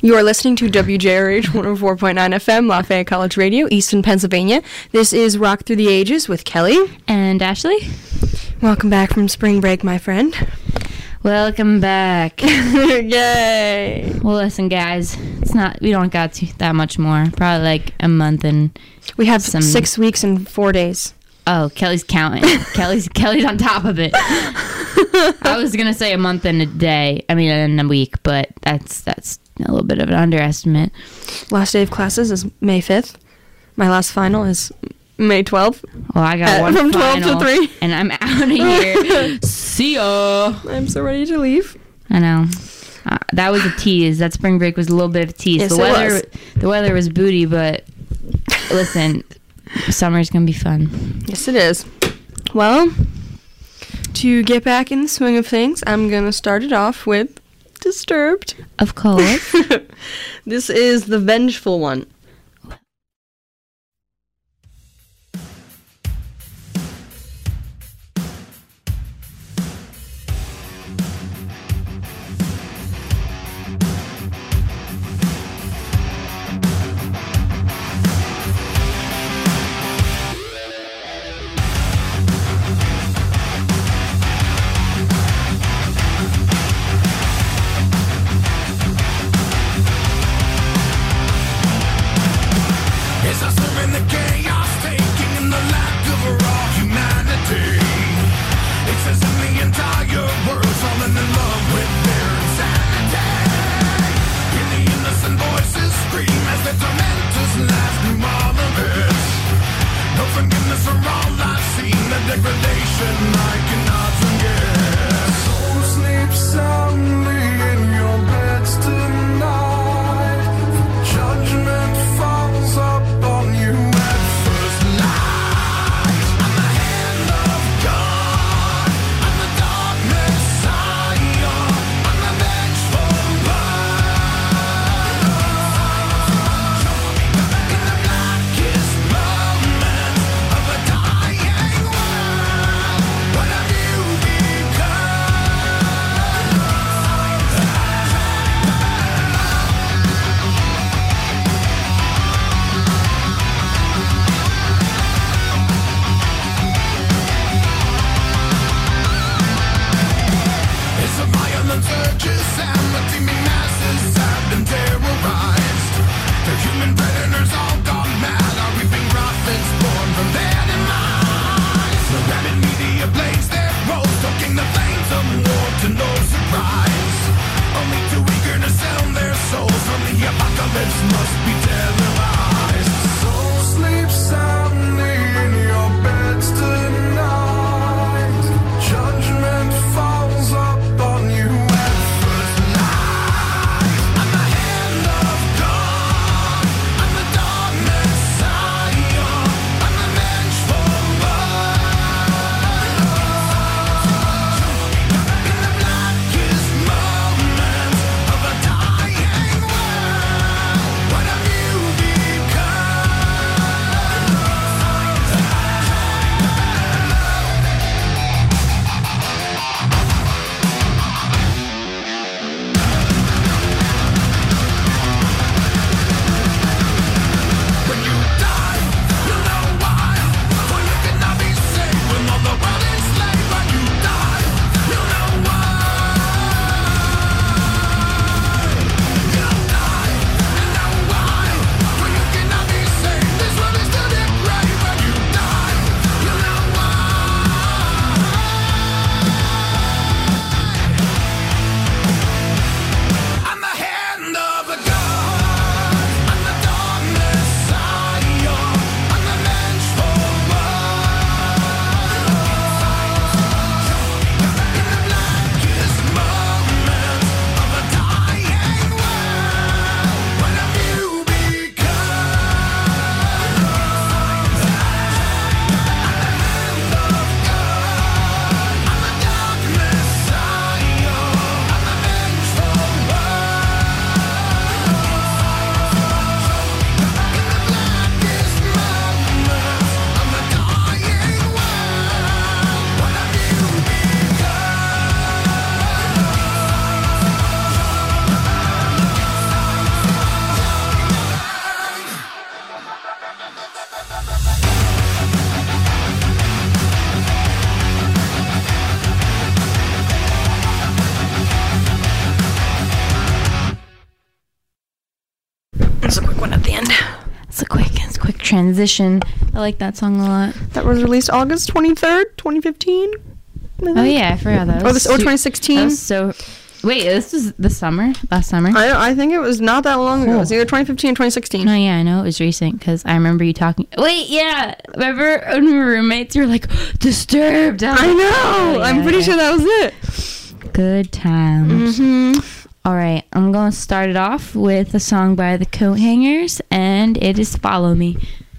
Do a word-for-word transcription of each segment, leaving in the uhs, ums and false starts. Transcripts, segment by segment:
You are listening to W J R H one oh four point nine F M, Lafayette College Radio, Easton, Pennsylvania. This is Rock Through the Ages with Kelly. And Ashley. Welcome back from spring break, my friend. Welcome back. Yay. Well, listen, guys, it's not, we don't got to, that much more. Probably like a month and We have some, six weeks and four days. Oh, Kelly's counting. Kelly's Kelly's on top of it. I was gonna say a month and a day. I mean, in a week, but that's that's a little bit of an underestimate. Last day of classes is May fifth. My last final is May twelfth. Well, I got At, one from final, twelve to three, and I'm out of here. See ya. I'm so ready to leave. I know. Uh, that was a tease. That spring break was a little bit of a tease. Yes, the it weather, was. the weather was booty, but listen, summer's gonna be fun. Yes, it is. Well, to get back in the swing of things, I'm gonna start it off with Disturbed. Of course. This is the vengeful one. I'm the That's a quick one at the end. It's a quick, it's a quick transition. I like that song a lot. That was released August twenty-third, twenty fifteen. Oh yeah, I forgot that. Or, this, or twenty sixteen. That was so. Wait, this was the summer? Last summer? I I think it was not that long ago. It was either twenty fifteen or twenty sixteen. No, yeah, I know it was recent because I remember you talking. Wait, yeah, remember when we were roommates? You were like, Disturbed. I, I know. Oh, yeah, I'm pretty yeah. sure that was it. Good times. Mm-hmm. All right, I'm going to start it off with a song by the Coat Hangers, and it is Follow Me.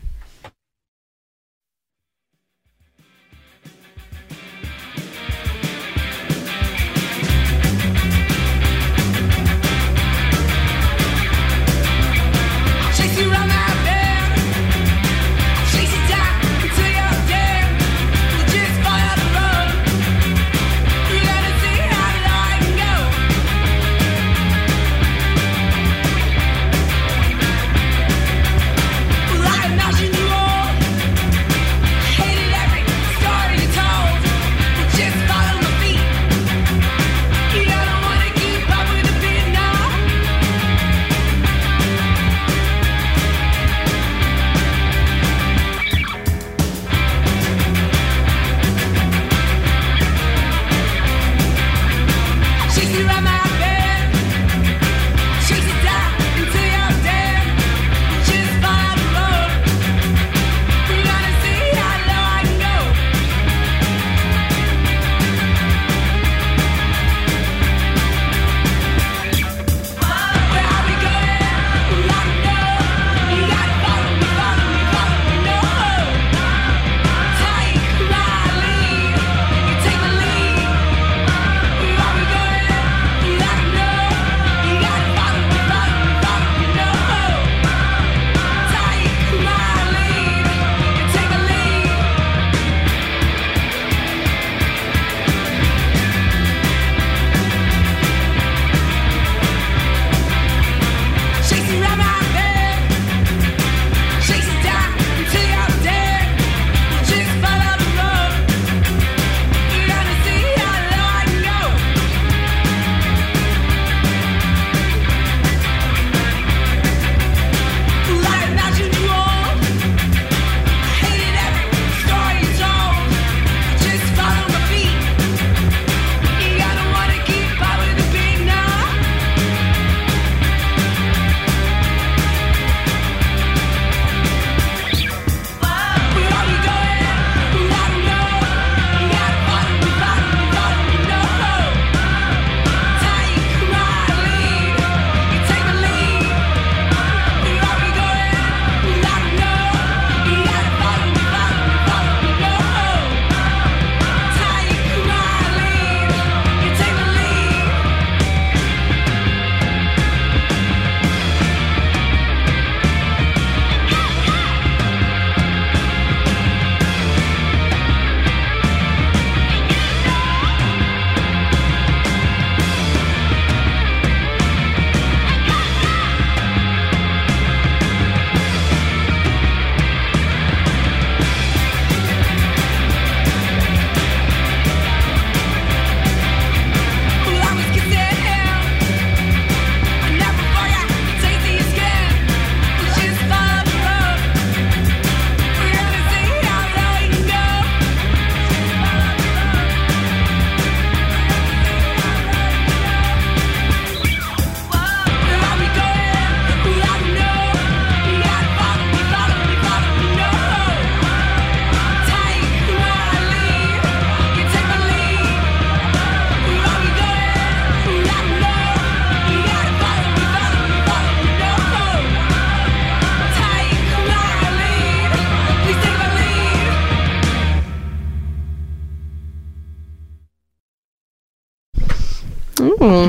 Ooh.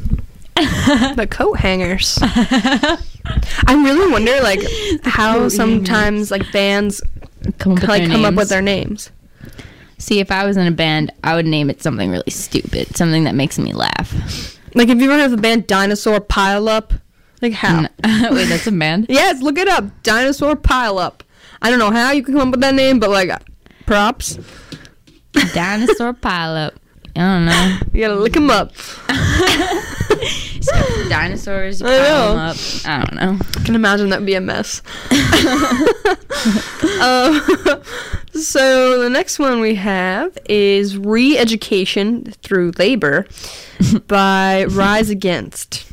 The coat hangers. I really wonder, like, how sometimes, like, bands come up, with, like, their come up names. with their names. See, if I was in a band, I would name it something really stupid, something that makes me laugh. Like, have you ever heard of the band Dinosaur Pile Up? Like, how? Wait, that's a band? Yes, look it up. Dinosaur Pile Up. I don't know how you can come up with that name, but, like, props. Dinosaur Pile Up. I don't know. You gotta look them up. Dinosaur dinosaurs. You I pile them know. up. I don't know. I can imagine that'd be a mess. um, so the next one we have is Re-Education Through Labor by Rise Against.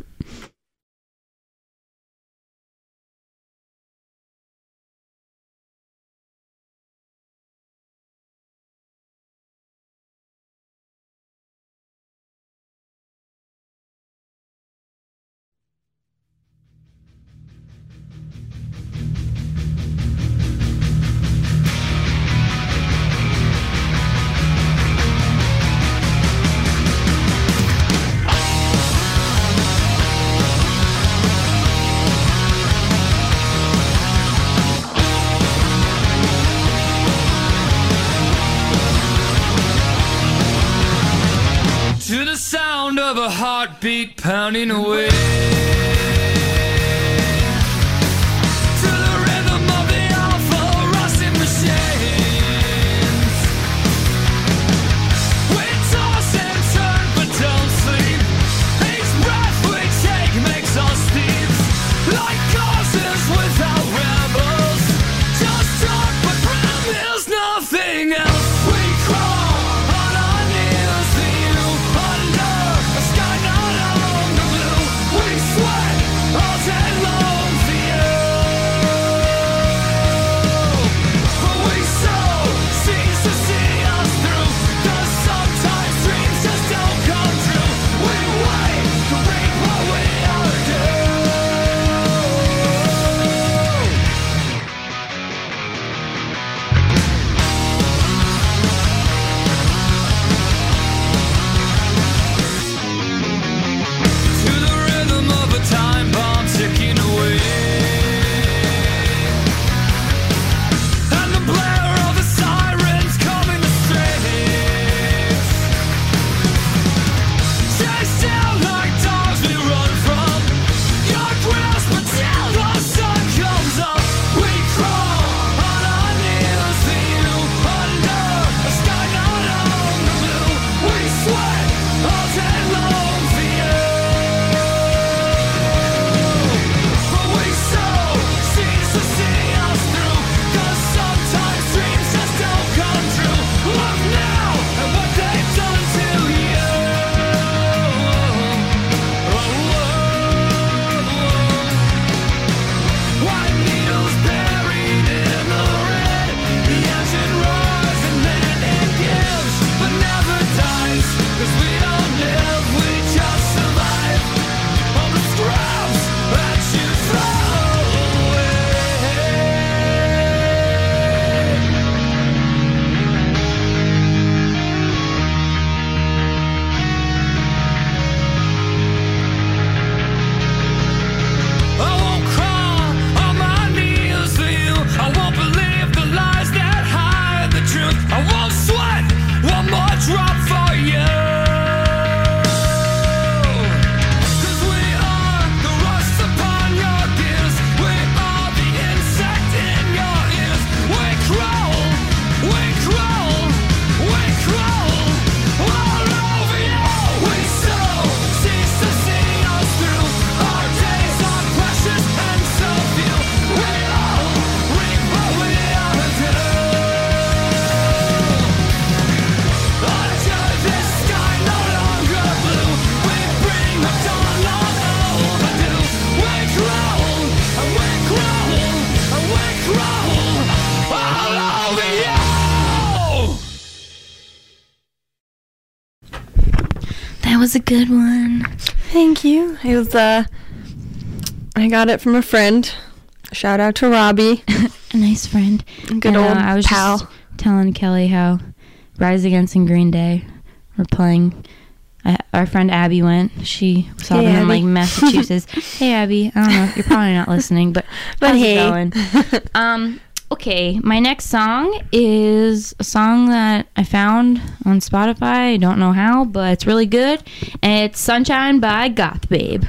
To the sound of a heartbeat pounding away, to the rhythm of the awful rusting machines, we toss and turn but don't sleep. Each breath we take makes us thieves, like horses without rebels. Just talk but promise nothing else. We crawl on our knees to you, under a sky not on the blue. We sweat all day long for you, but we so cease to see us through, 'cause sometimes dreams just don't come true. We wait to reap what we are due. To the rhythm of a time bomb ticking away, and the blare of the sirens coming to strays. Chased down like dogs we run from your grasp until the sun comes up. We crawl on our knees to you, under a sky not on the blue. We sweat all day long for you, but we so cease to see us through, 'cause sometimes dreams just don't come true. Look now at what they've done to you. White needles buried in the red, the engine roars and then it gives, but never dies, 'cause we don't live, we just survive on the scraps that you throw away. I won't crawl on my knees for you. I won't believe the lies that hide the truth. I won't sweat one more drop for you, 'cause we are the rust upon your gears. We are the insect in your ears. We crawl, we crawl, we crawl all over you. We so cease to see us through. Our days are precious and so few. We all reap what we are due. Until this sky no longer blue, we bring the dawn long overdue. We crawl and we crawl and we crawl all over you. That was a good one. Thank you. It was, uh, I got it from a friend. Shout out to Robbie. A nice friend. Good And, uh, old I was pal. just telling Kelly how Rise Against and Green Day were playing. Uh, our friend Abby went. She saw Hey, them in Abby. like Massachusetts. Hey Abby, I don't know. You're probably not listening, but But how's hey. it going? Um. Okay, my next song is a song that I found on Spotify. I don't know how, but it's really good. And it's Sunshine by Goth Babe.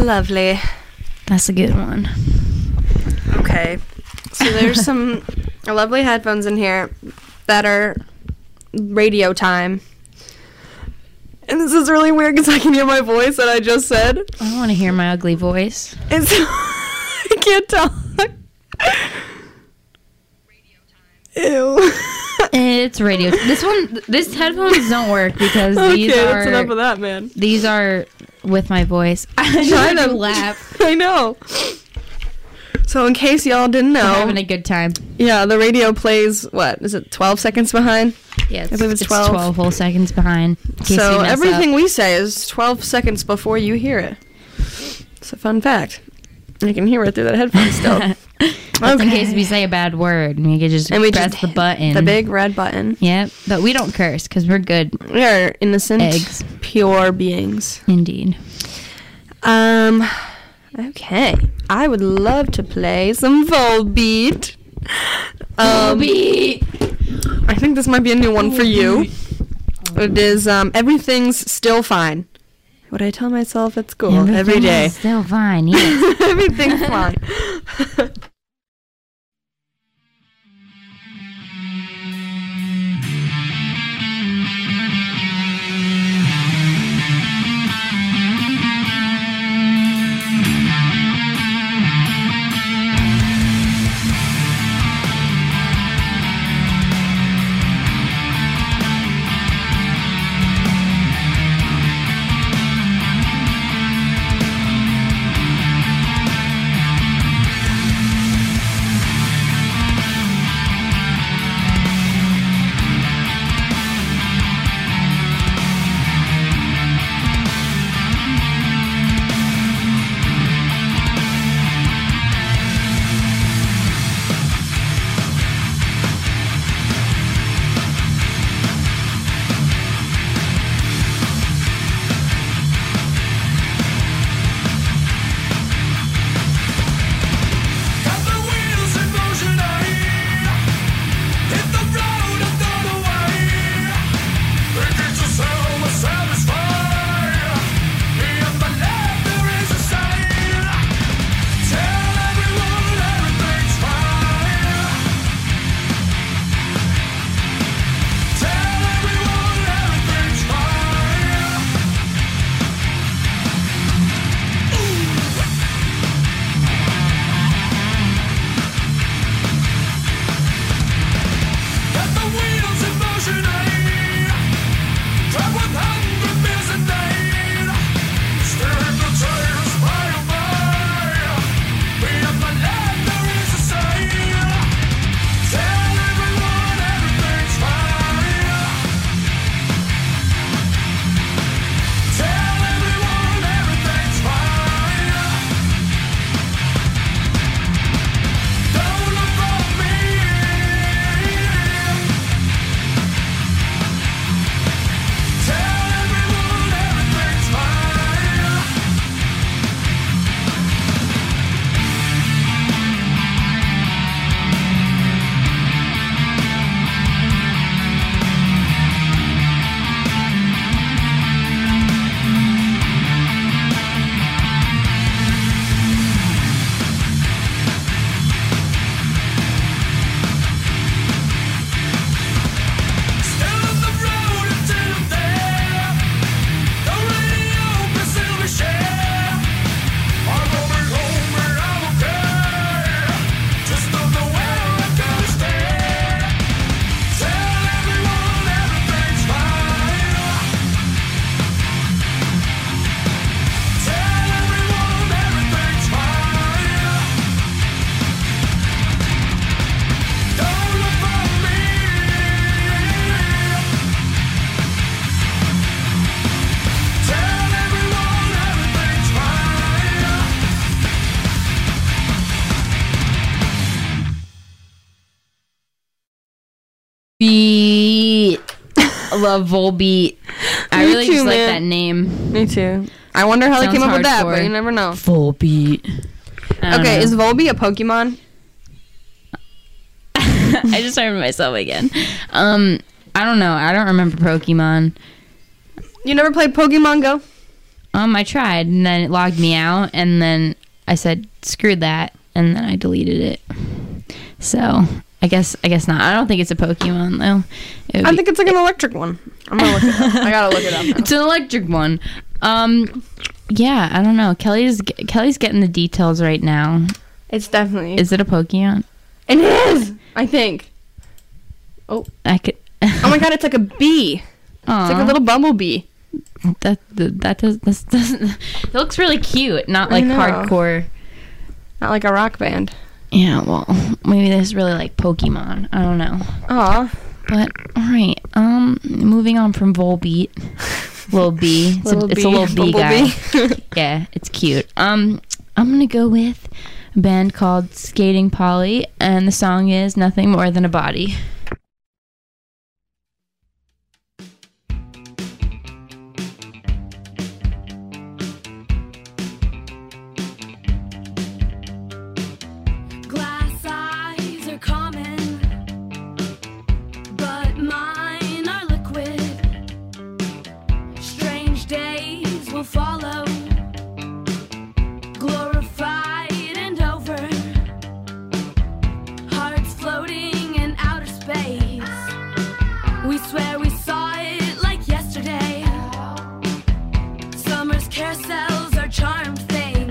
Lovely. That's a good one. Okay. So there's some lovely headphones in here that are radio time. And this is really weird because I can hear my voice that I just said. I don't want to hear my ugly voice. And so I can't talk. Ew. It's radio. This one, this headphones don't work because Okay, these that's are enough of that, man. these are with my voice. I Trying trying to to laugh. I know. So in case y'all didn't know, Having a good time. yeah, the radio plays, what, is it twelve seconds behind? Yeah, it's, I believe it's it's twelve. twelve whole seconds behind. in case So we mess everything up. we say is twelve seconds before you hear it. It's a fun fact. I can hear it through that headphone still. Just in case we say a bad word, and we could just And we press just the hit button. The big red button. Yep, but we don't curse because we're good. We're innocent, Eggs. pure beings. Indeed. Um, okay. I would love to play some Volbeat. Um, I think this might be a new one for you. It is, um, everything's still fine. What I tell myself at school every Everything day. is still fine. Yes. Everything's fine. Got the wheels in motion, I hit the road and throw away. Thinking to sell was satisfied. Me and my love, there is a sign. Tell everyone everything's fine. Tell everyone everything's fine. Got the wheels in motion, I drive one hundred miles a night. Steering the tires by and by. Me and my love, there is a sign. Tell everyone everything's fine. Tell everyone everything's fine. Don't look for me. Tell everyone everything's fine. Still on the road until I'm there. The radio can still be shared. I'm going home and I'm okay. Just don't know where I'm gonna stay. Tell everyone everything's fine. Tell everyone everything's fine. Don't look for me. Tell everyone everything's fine. Beat. I love Volbeat. I Me really too, just like man. that name. Me too. I wonder how they Sounds came up with that, hardcore. but you never know. Volbeat. I don't Okay, know. is Volbeat a Pokemon? I just started myself again. Um, I don't know. I don't remember Pokemon. You never played Pokemon Go? Um, I tried, and then it logged me out, and then I said, screw that, and then I deleted it. So, I guess I guess not. I don't think it's a Pokemon, though. It would I be- think it's like an electric one. I'm gonna look it up. I gotta look it up now. It's an electric one. Um, yeah, I don't know. Kelly's Kelly's getting the details right now. It's definitely. Is it a Pokemon? It is. I think. I could. Oh my god! It's like a bee. It's like a little bumblebee. That that, that does this doesn't. It looks really cute. Not I like know. hardcore. Not like a rock band. Yeah, well, maybe this is really like Pokemon. I don't know. Aw. But all right. Um, moving on from Volbeat. Little bee. It's, Little a, it's a bee, little bee guy. bumblebee. Yeah, it's cute. Um, I'm gonna go with a band called Skating Polly, and the song is Nothing More Than a Body. Glass eyes are common, but mine are liquid. Strange days will follow, glorified and over. Hearts floating in outer space. We swear we saw it like yesterday. Summer's carousels are charmed things.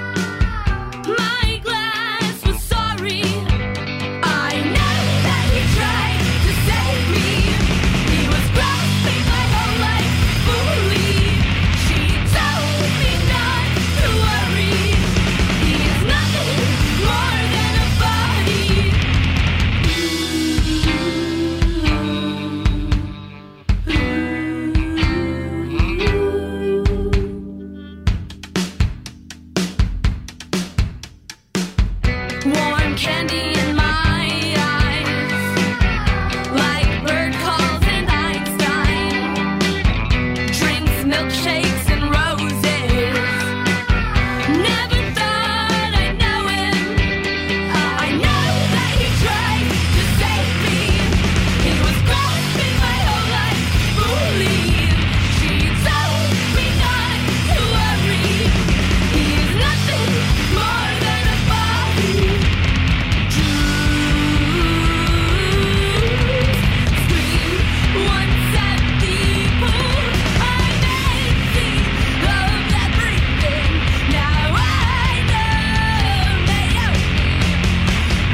My glass was sorry. I know that he tried to save me. He was grasping my whole life fully. She told me not to worry. He is nothing more than a warm candy in my eyes, like bird calls and Einstein. Drinks, milkshakes, and roses. Never thought I'd know him. I know that he tried to save me. He was grasping my whole life fully. She told me not to worry. He is nothing more than a body. Scream once at the pool. I'm empty of everything. Now I know they owe me. I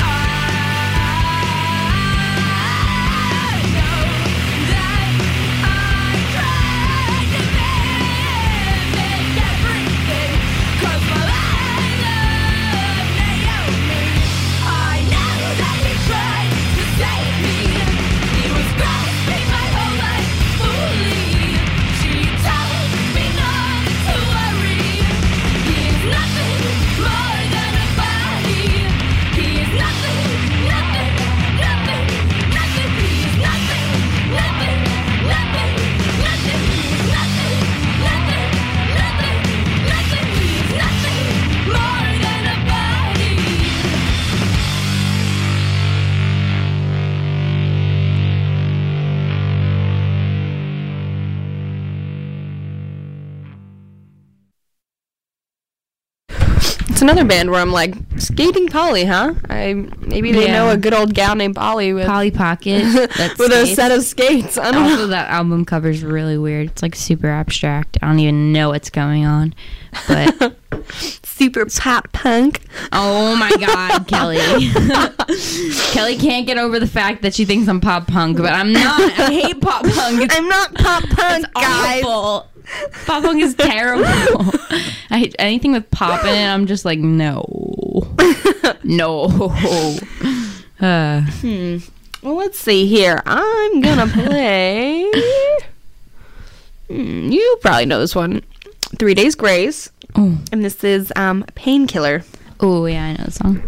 know that I tried to mimic everything, 'cause my love they owe me. I know that he tried to save me. He was grasping my whole life fully. She told me not to worry. He is nothing more than a body. He is nothing, nothing, nothing, nothing. He is nothing, nothing, nothing, nothing. He is nothing, nothing, nothing, nothing. He is nothing more than a body. It's another band where I'm like, Skating Polly, huh? I maybe they Yeah. know a good old gal named Polly with Polly Pocket. That's with a skates. set of skates. I don't know. Also, that album cover is really weird. It's like super abstract. I don't even know what's going on. But Super pop punk. oh my god, Kelly. Kelly can't get over the fact that she thinks I'm pop punk, but I'm not. I hate pop punk. It's I'm not pop punk, guys. awful. Pop punk is terrible. I hate anything with pop in it. I'm just like, no. No. Uh, Well, let's see here. I'm gonna play. Hmm, you probably know this one. Three Days Grace, oh. and this is um Painkiller. oh, yeah, I know the song.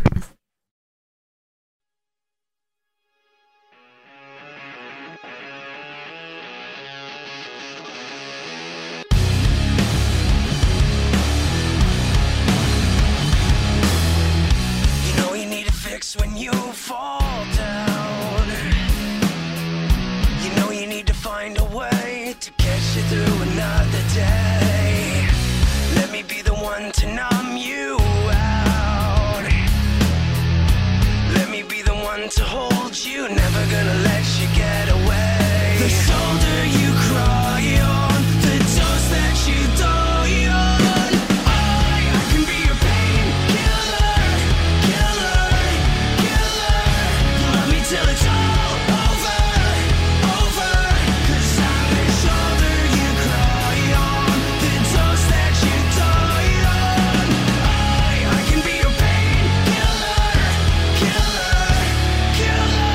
You know you need a fix when you fall down. You know you need to find a way to catch you through another day. one to numb you out. Let me be the one to hold you, never gonna let you get away. The shoulder you cry on, the toast that you die on. I, I can be your painkiller, killer, killer. Love me till it's all over, over. Cause I'm the shoulder you cry on, the toast that you die on. I, I can be your painkiller, killer, killer.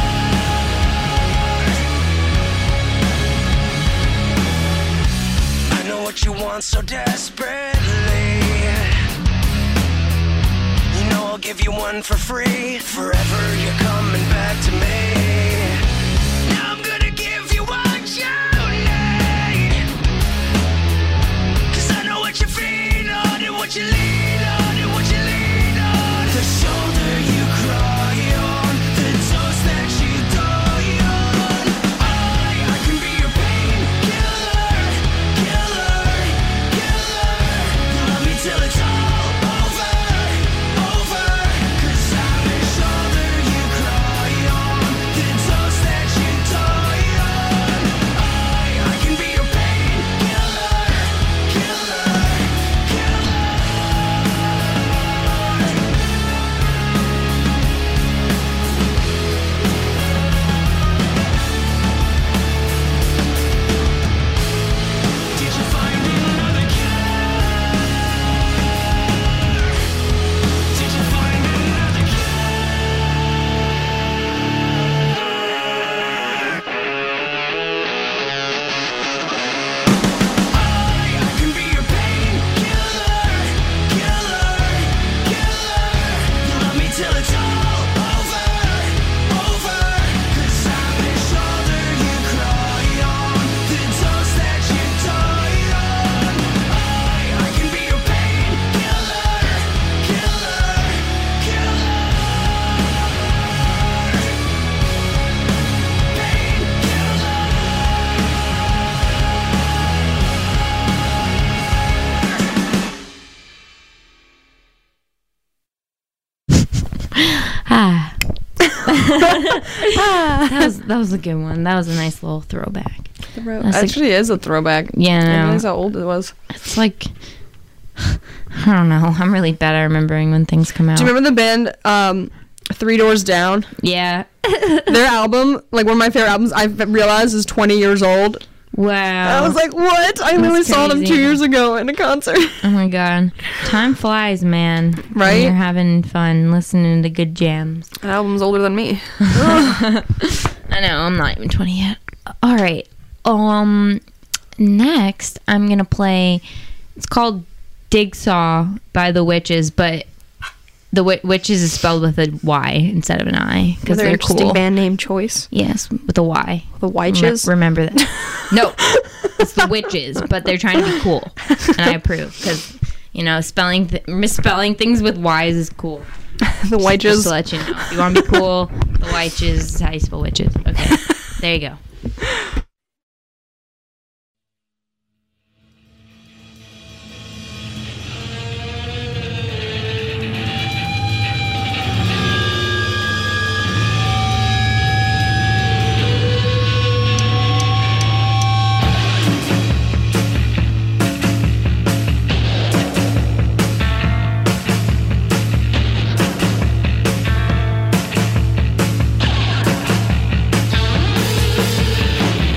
I know what you want so desperately. You know I'll give you one for free. Forever you're coming back to me. Now I'm gonna give you what you need. Cause I know what you feed on and what you lean on and what you lean on. The shoulder you cry on, the toast that you die on. I, I can be your painkiller, killer, killer. Love me till it's all over, over. Cause I'm the shoulder you cry on, the toast that you die on. I, I can be your painkiller, killer, killer. Did you find another cure? Did you find another I, I can be your painkiller, killer, killer. Love me till it's all over, over. Cause I'm the shoulder you cry on, the toast that you die on. I, I can be your painkiller, killer, killer. Ah. that was that was a good one. That was a nice little throwback. Throw- That's like- Actually, is a throwback. Yeah, I no. realize how old it was. It's like I don't know. I'm really bad at remembering when things come out. Do you remember the band um, Three Doors Down? Yeah. Their album, like one of my favorite albums, I've realized is twenty years old. Wow. I was like, what? I literally saw them crazy. two years ago in a concert. Oh my god. Time flies, man. when Right? You're having fun listening to good jams. That album's older than me. I know, I'm not even twenty yet. All right. Um next I'm going to play, it's called Digsaw by the Witches, but the w- Witches is spelled with a Y instead of an I because Another they're interesting cool. band name choice. Yes, with a Y. The Rem- Wyches. remember that. No, it's the Witches, but they're trying to be cool, and I approve because you know spelling th- misspelling things with Y's is cool. The Just Wyches. to let you know, if you want to be cool, the Wyches is how you spell witches. Okay, there you go. I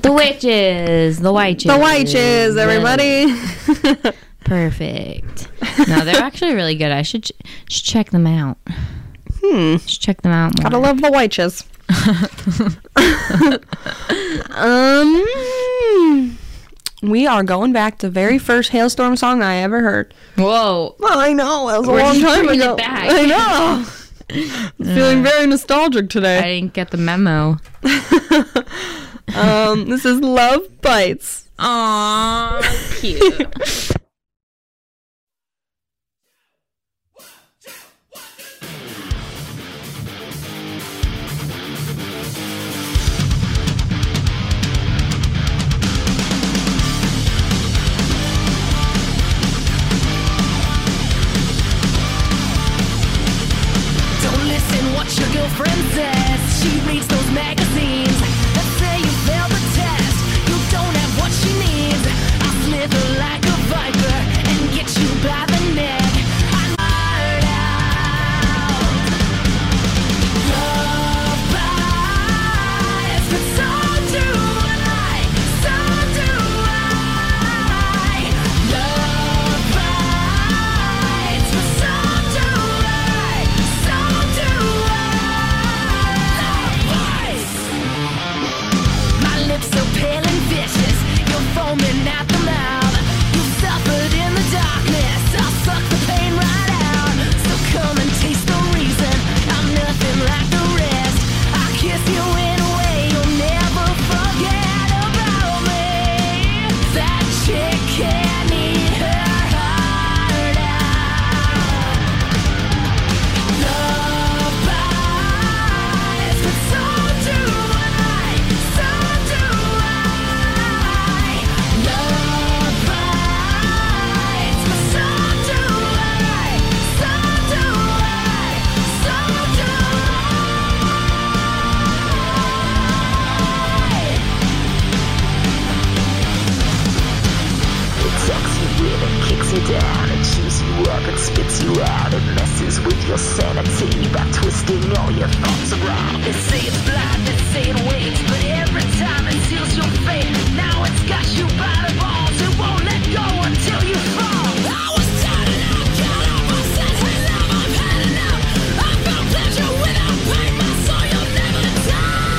The witches. The witches. The Witches, everybody. Perfect. No, they're actually really good. I should, ch- should check them out. Hmm. Should check them out more. Gotta love the Witches. um, we are going back to the very first Hailstorm song I ever heard. Whoa. Well, I know, that was a We're long just time bringing it ago. back. I know. I'm feeling very nostalgic I today. didn't get the memo. um, this is Love Bites. Aww, cute. Don't listen what your girlfriend says. She reads those magazines that say you failed the test. You don't have what she needs. I'll slither like a viper and get you by the neck. I'm hard out. Love bites, but so do I. So do I. Love bites, but so do I. So do I. Love bites. My lips so pale and vicious, you're foaming at the mouth. You suffered in the darkness, I'll suck the pain right out. So come and taste the reason I'm nothing like the rest. I'll kiss you in a way you'll never forget about me. That chick can't eat her heart out. Love bites, but so do I. So do I. Love bites, but so do I. So do I. So do It tucks you in and kicks you down and chews you up and spits you out and messes with your sanity by twisting all your thoughts around. They say it's blind, they say it waits, but every time it seals your fate. Now it's got you by the balls, it won't let go until you fall. I was tired and I got up, I said, hey love, I've had enough. I found pleasure without pain, my soul, you'll never die.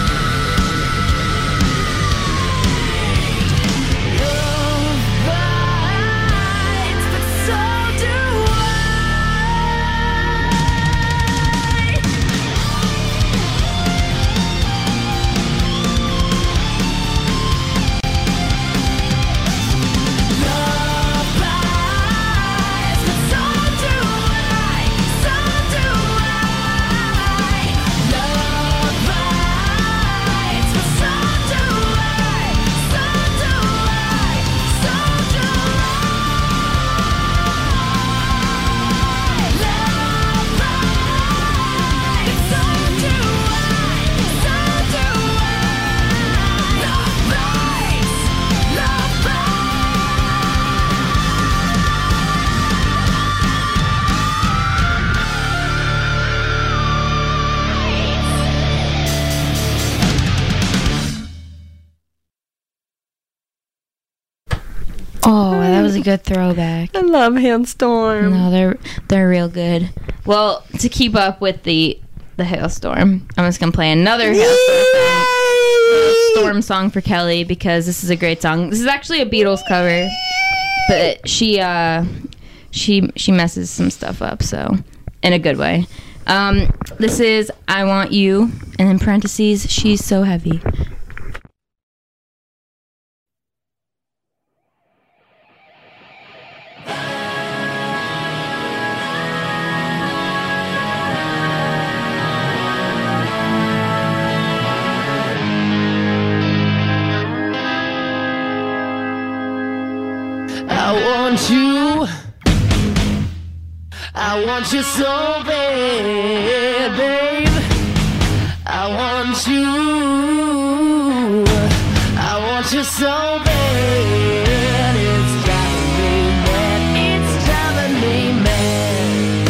Love bites, but so do I. Love bites, but so do I. So do I. Love bites, but so do I. So do I. So do I. Love bites, so do I. So do I. Love bites, love bites. Oh, that was a good throwback. I love Hailstorm. No, they're they're real good. Well, to keep up with the the hailstorm, I'm just gonna play another hailstorm song, storm song for Kelly because this is a great song. This is actually a Beatles cover, but she uh she she messes some stuff up, so in a good way. Um, this is I Want You, and in parentheses, She's So Heavy. I want you. I want you so bad, babe. I want you. I want you so bad. It's driving me mad. It's driving me mad.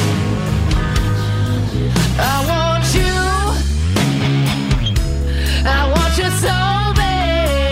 I want you. I want you so bad.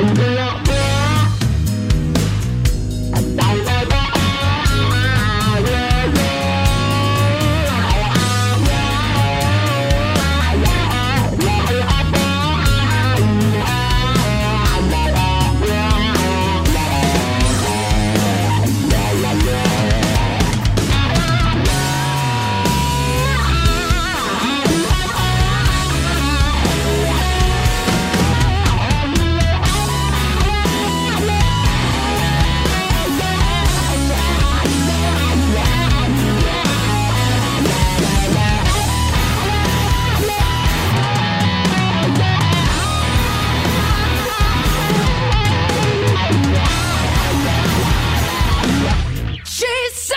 She's so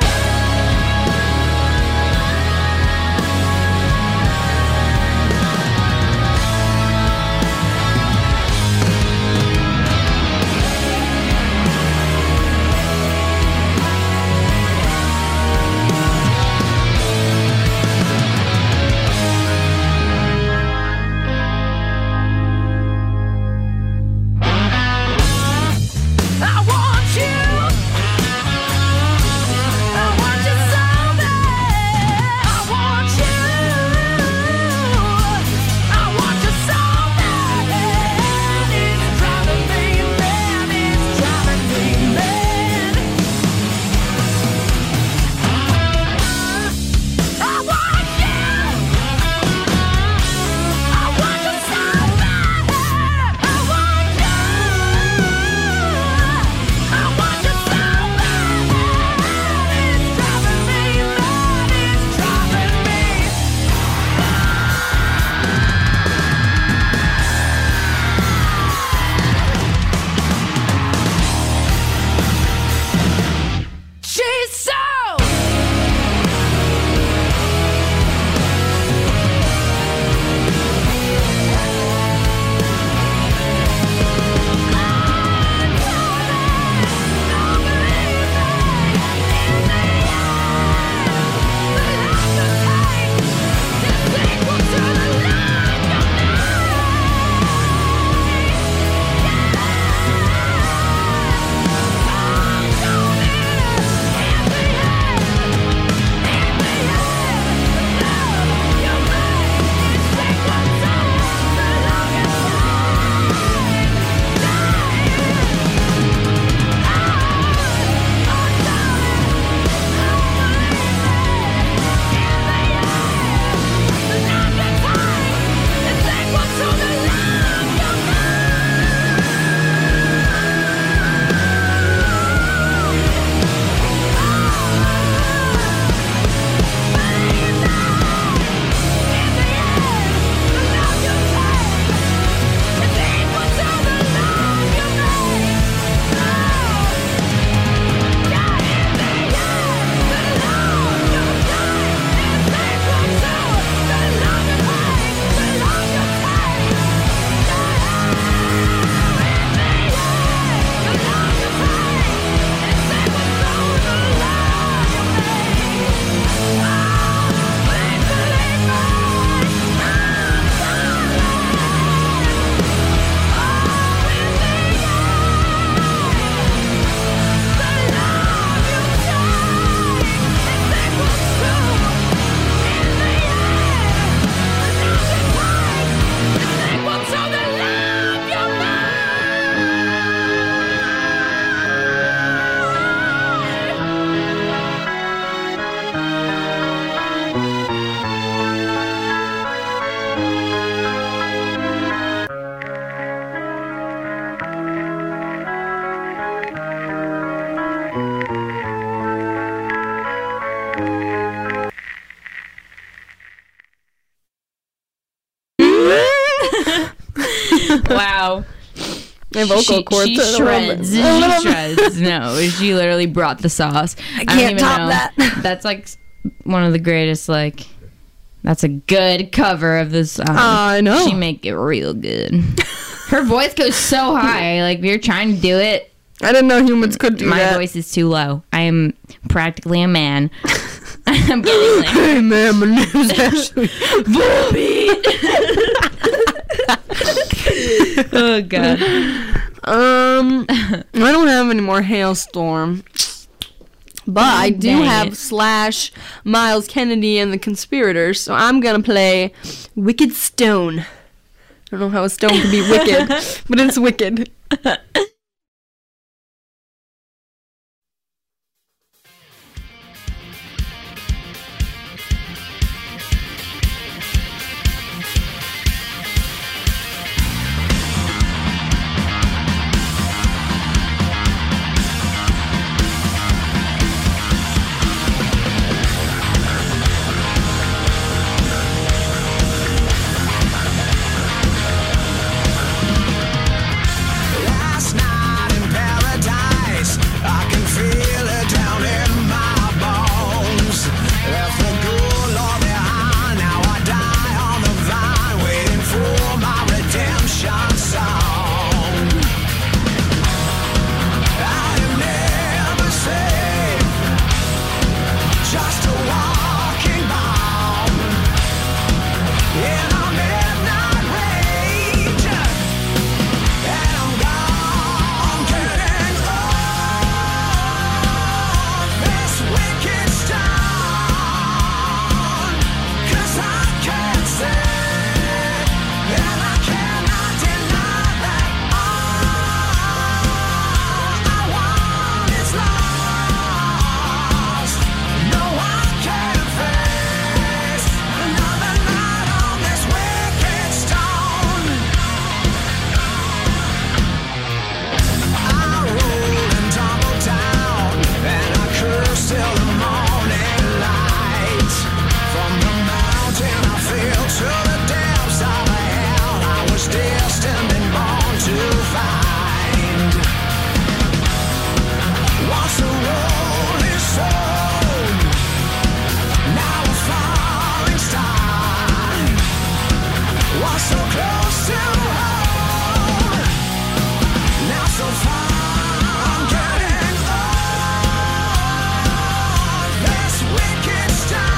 I want you. I want you so bad. I want you. I want you so bad. It's driving me mad. It's driving me mad. I want you. I want you so bad. I want you. I want you so bad. It's driving me mad. It's driving me. She's so. Wow. My vocal she, cords she are a little bit- shreds. a little She shreds. No, she literally brought the sauce. I, don't can't even top know. that. That's like s- one of the greatest. Like, that's a good cover of this song. I know. She make it real good. Her voice goes so high. Like, if you're trying to do it, I didn't know humans could do my that. voice is too low. I am practically a man. I'm getting there. Hey man, my name is Ashley. Oh god. Um, I don't have any more Hailstorm. But I do Dang have it. Slash, Miles Kennedy, and the Conspirators, so I'm gonna play Wicked Stone. I don't know how a stone can be wicked, but it's wicked. Last night in paradise, I can feel it down in my bones. Left the good Lord behind, now I die on the vine, waiting for my redemption song. I am never safe, just a walking bomb in a midnight rage. And I'm gone, getting off this wicked stone. 'Cause I can't say, and I cannot deny that all I want is lost. No, I can't face another night on this wicked stone. I roll and tumble down, and I curse till the morning light. From the mountain I feel to the depths of hell I was destined and born to find. Once a rolling stone, now a falling star. Was so close to home, now so far. I'm getting off this wicked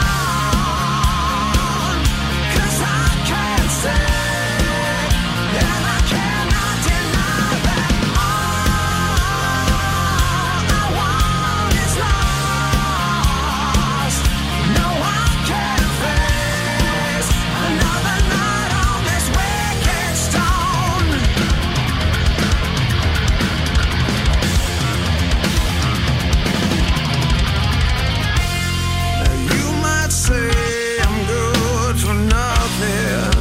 stone. 'Cause I can't say, and I cannot deny that all I want is lost. No, I can't face another night on this wicked stone. You might say I'm good for nothing,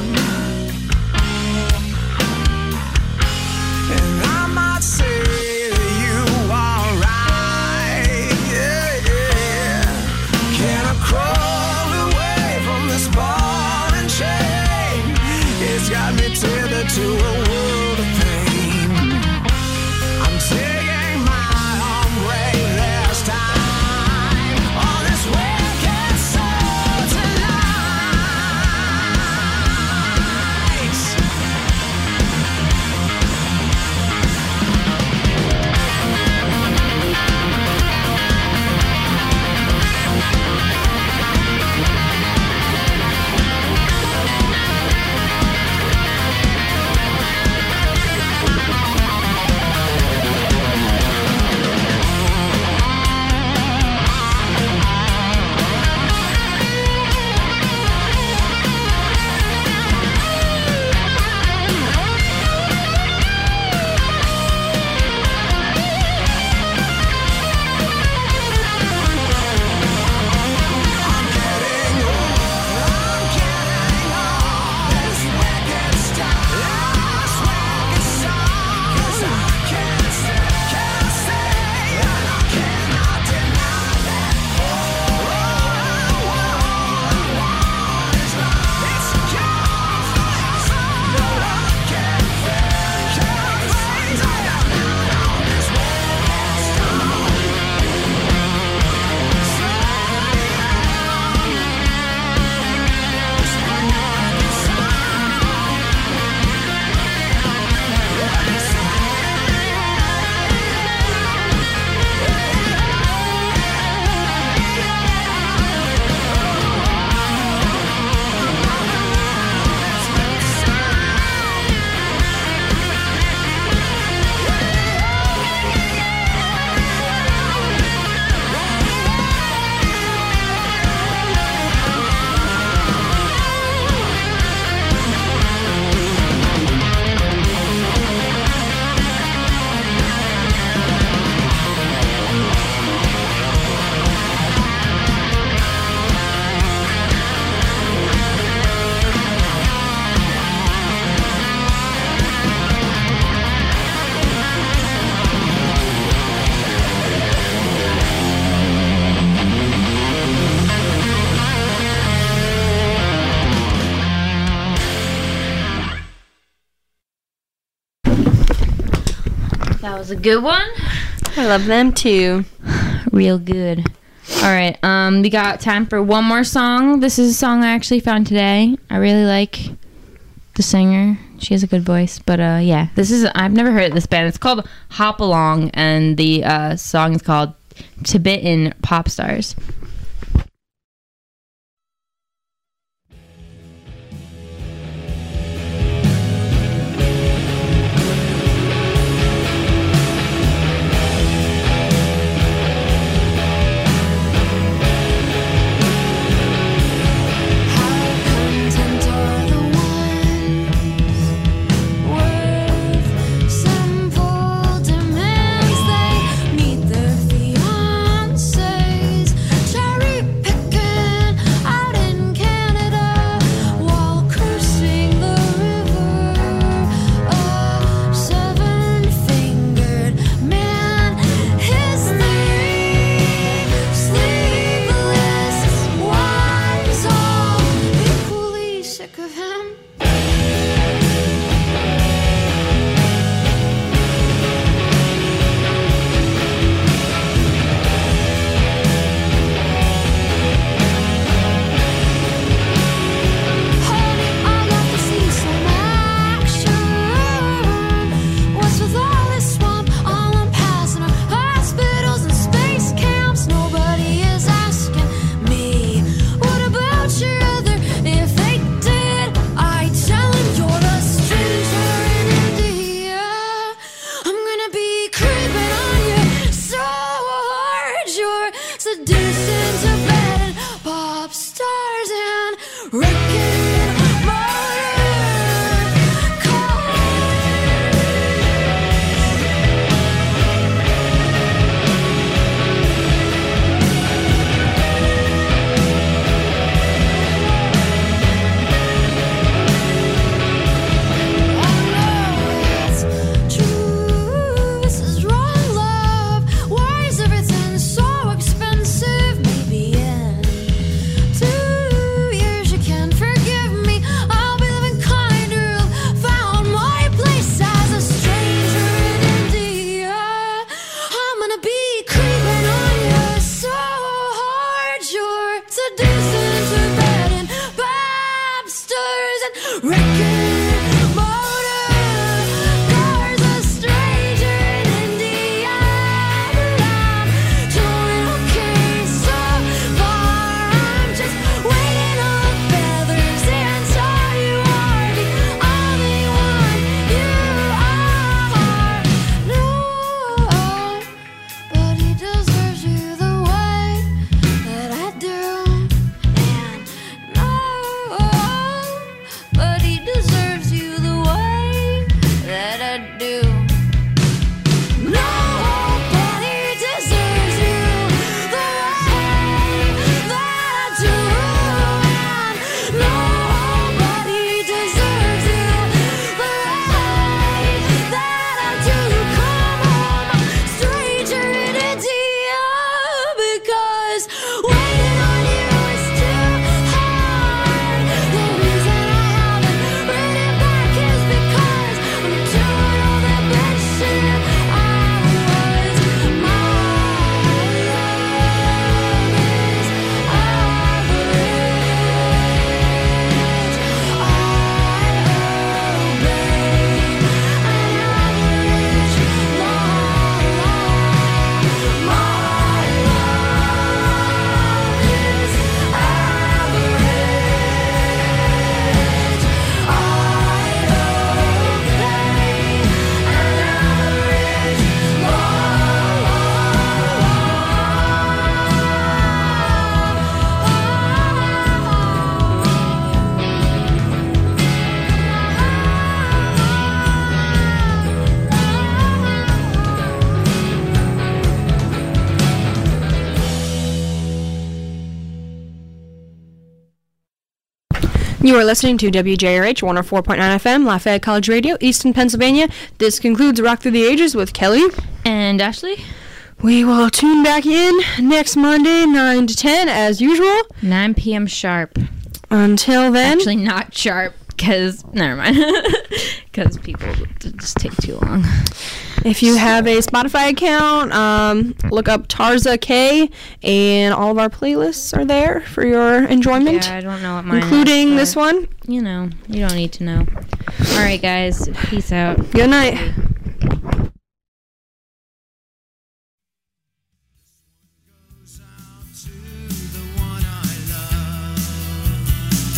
and I might say that you are right. Yeah, yeah. Can I crawl away from this ball and chain? It's got me tethered to a world of pain. I'm taking my own way this time on this wicked soul tonight. That was a good one. I love them too. Real good. All right. Um, we got time for one more song. This is a song I actually found today. I really like the singer. She has a good voice. But uh, yeah, this is I've never heard of this band. It's called Hop Along, and the uh, song is called Tibetan Pop Stars. Content are the ones worth simple demands. They meet their fiancés, cherry picking out in Canada while cruising the river. A seven-fingered man, his three sleepless wives, all equally sick of him. Honey, I got to see some action. What's with all this swamp all I'm passing? Hospitals and space camps. Nobody is asking me. What about your other? If they did, I'd tell them you're a stranger in India. I'm gonna be creeping on you so hard. You're seducing Tibetan pop stars and wrecking motor cars. I know it's true. This is wrong love. Why is everything so expensive? Maybe in two years you can forgive me. I'll be living kinder. Found my place as a stranger in India. I'm gonna be creeping on you so hard. You're seducing Tibetan pop stars and wrecking motor cars. A stranger in India, but I'm doing okay so far. I'm just waiting on feathers and tell you are the only one you are. No, but he deserves you the way that I do. And no, but he deserves you the way that I do. Nobody deserves you the way that I do. And nobody deserves you the way that I do. Come home, stranger in India, because waiting on you is too hard. The reason I haven't written back is because I'm doing all that bad shit I was. My love is You are listening to W J R H one oh four point nine F M, Lafayette College Radio, Easton, Pennsylvania. This concludes Rock Through the Ages with Kelly. And Ashley? We will tune back in next Monday, nine to ten, as usual. nine p.m. sharp. Until then, Actually, not sharp. because never mind, because people d- just take too long. If you have a Spotify account, um, look up Tarza K, and all of our playlists are there for your enjoyment, Yeah, I don't know what mine including is, this but, one. You know, you don't need to know. All right, guys, peace out. Good night.